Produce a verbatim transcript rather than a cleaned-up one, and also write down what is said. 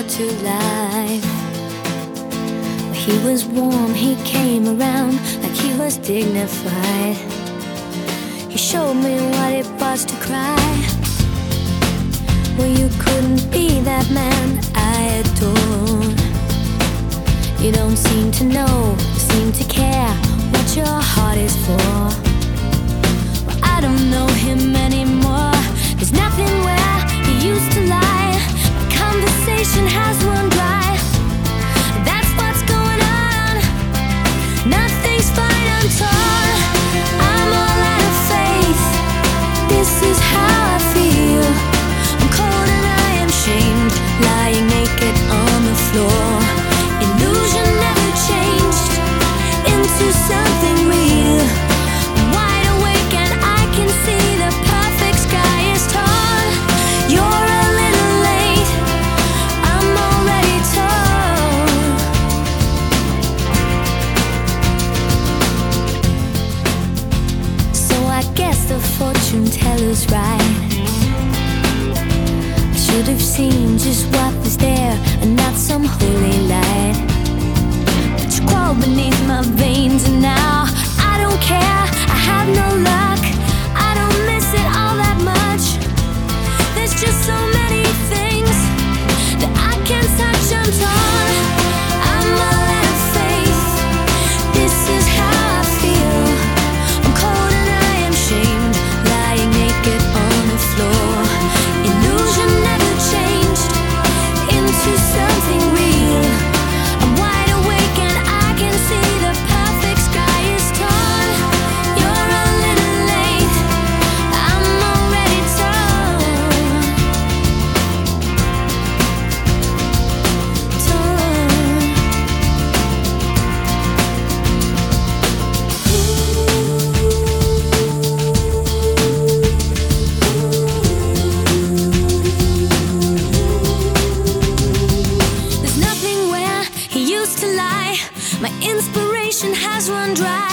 brought to life. Well, he was warm, he came around like he was dignified. He showed me what it was to cry. Well, you couldn't be that man I adored. You don't seem to know, seem to care what your heart is for. Well, I don't know him anymore. There's nothing where he used to lie. My conversation has run dry. That's what's going on. Nothing's fine, I'm torn. I'm all out of faith. This is how I feel. I'm cold and I am shamed, lying naked on the floor. Illusion never changed into something real. I'm wide awake and I can see the perfect sky is torn. You're a little late, I'm already torn. So I guess the fortune teller's right. I should have seen just what was there and not some holy light. But you crawl beneath my veins and now I don't care, I have no luck. I don't miss it all that much. There's just so many things that I can't touch, I'm torn. I'm all out of faith. This is how I feel. I'm cold and I am shamed, lying naked on the floor. Illusion never changed into something real. I'm wide awake and I can see the perfect sky is torn. You're a little late, I'm already torn. Torn. There's nothing where he used to lie. My inspiration has run dry.